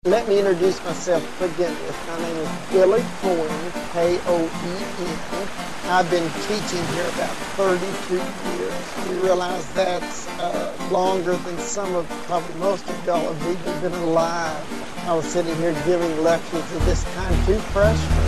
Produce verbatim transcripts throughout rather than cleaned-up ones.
Let me introduce myself to begin with. My name is Billy Coen, K O E N. I've been teaching here about thirty-two years. You realize that's uh, longer than some of, probably most of y'all have even been alive. I was sitting here giving lectures of this kind to freshmen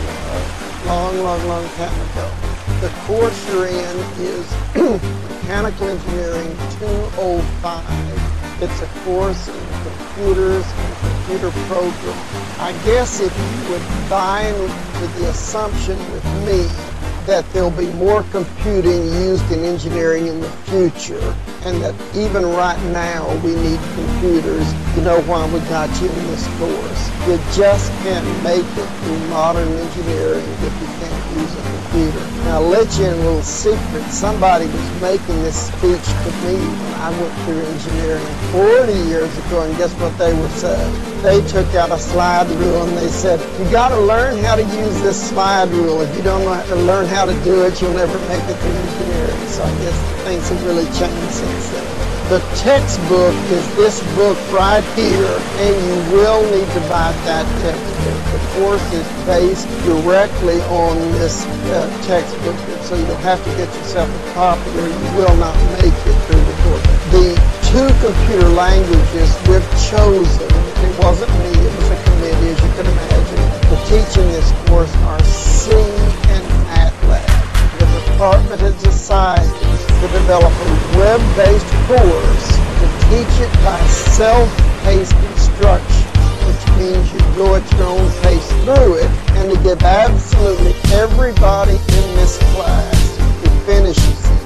a long, long, long time ago. The course you're in is Mechanical Engineering two oh five. It's a course in computers and computer programs. I guess if you would buy into the assumption with me that there'll be more computing used in engineering in the future, and that even right now we need computers, you know why we got you in this course. You just can't make it through modern engineering if you can't use a computer. Now I'll let you in a little secret. Somebody was making this speech to me when I went through engineering forty years ago, and guess what they were saying? They took out a slide rule and they said, you got to learn how to use this slide rule. If you don't know how to learn how to do it, you'll never make it through engineering. So I guess things have really changed since then. The textbook is this book right here, and you will need to buy that textbook. The course is based directly on this uh, textbook, so you'll have to get yourself a copy or you will not make it through the course. The two computer languages we've chosen, it wasn't me, it was a committee, as you can imagine, for teaching this course are C and MATLAB. The department has decided to develop a web-based course to teach it by self-paced instruction, which means you go at your own pace through it, and to give absolutely everybody in this class who finishes it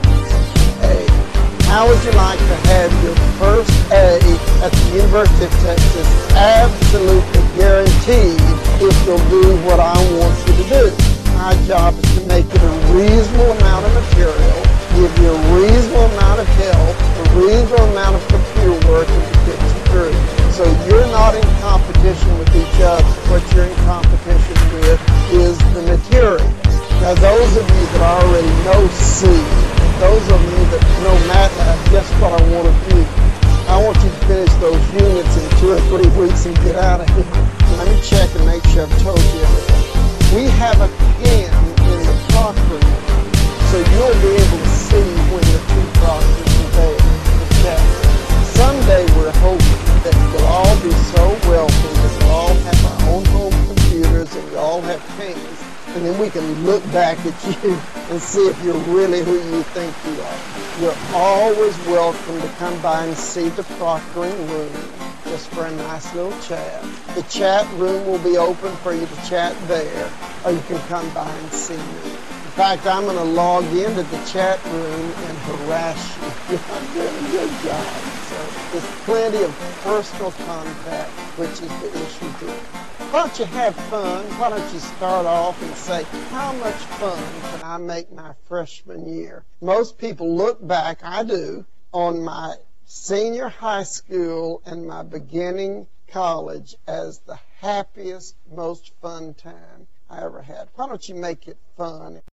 A. How would you like to have your first A at the University of Texas absolutely guaranteed if you'll do what I want you to do? My job is to make it a reasonable amount of material, give you a reasonable amount of help, a reasonable amount of computer work, and to get you through. So you're not in competition with each other. What you're in competition with is the material. Now those of you that already know C, those of you that know MATLAB, guess what I want to do? I want you to finish those units in two or three weeks and get out of here. Let me check and make sure I've told you everything. We have a pen in the proctoring room, so you'll be able to see when the two proctors are there. Okay. Someday we're hoping that we'll all be so wealthy that we'll all have our own home computers and we all have pens, and then we can look back at you and see if you're really who you think you are. You're always welcome to come by and see the proctoring room just for a nice little chat. The chat room will be open for you to chat there, or you can come by and see me. In fact, I'm going to log into the chat room and harass you. I'm doing a good job. So there's plenty of personal contact, which is the issue here. Why don't you have fun? Why don't you start off and say, how much fun can I make my freshman year? Most people look back, I do, on my senior high school and my beginning college as the happiest, most fun time I ever had. Why don't you make it fun?